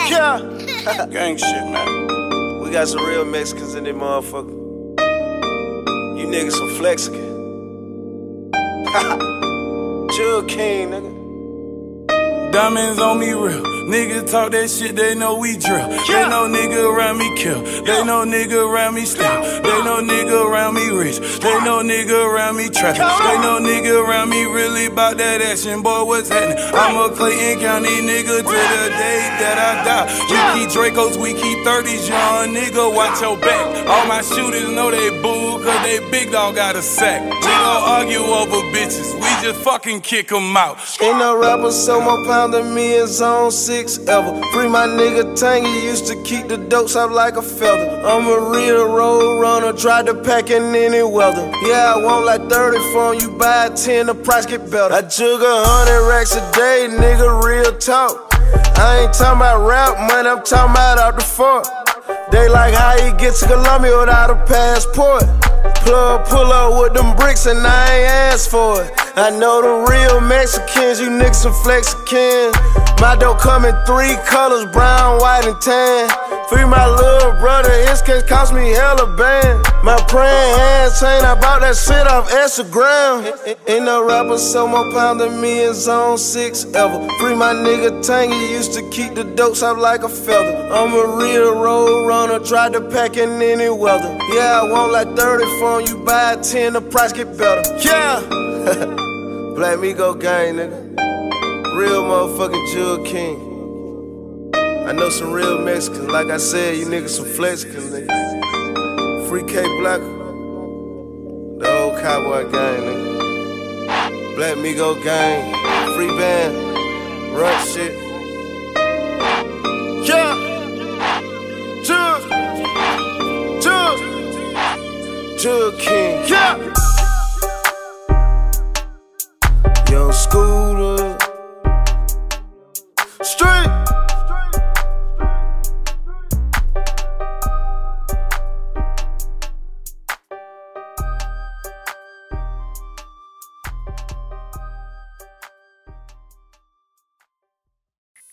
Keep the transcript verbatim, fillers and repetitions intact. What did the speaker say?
Yeah. Gang shit, man. We got some real Mexicans in this motherfucker. You niggas some Flexican. Jug King, nigga. Diamonds on me real. Niggas talk that shit, they know we drill. They know nigga around me kill. They know nigga around me steal. They know nigga around me rich. They know nigga around me trapping. They know nigga around me really about that action. Boy, what's happening? I'm a Clayton County nigga to the day that I die. We keep Dracos, we keep thirties, young nigga, watch your back. All my shooters know they boo, cause they big dog got a sack. We gon' argue over bitches, we just fucking kick them out. Ain't no rapper so more pound than me in zone six ever. Free my nigga Tangy, used to keep the dopes up like a feather. I'm a real road runner, tried to pack in any weather. Yeah, I want like thirty from you, buy ten, the price get better. I jug a hundred racks a day, nigga, real talk. I ain't talking about rap money, I'm talking about out the fort. They like how you get to Colombia without a passport. Plug pull up with them bricks and I ain't asked for it. I know the real Mexicans, you niggas some Flexicans. My dough come in three colors, brown, white, and tan. Free my little brother, his case cost me hella band. My praying hands chain, I bought that shit off Instagram. Ain't no rapper so more pound than me in zone six ever. Free my nigga Tangy, used to keep the dopes up like a feather. I'm a real road runner, tried to pack in any weather. Yeah, I want like thirty from you, buy ten, the price get better. Yeah! Black Migo gang, nigga. Real motherfucking Jug King. I know some real Mexicans, like I said, you niggas some Flexicans, nigga. Free K Black, the old cowboy gang, nigga. Black Migo gang, free band, run shit. Yeah! Jug! Jug! Jug King, yeah! Young Scooter, Street.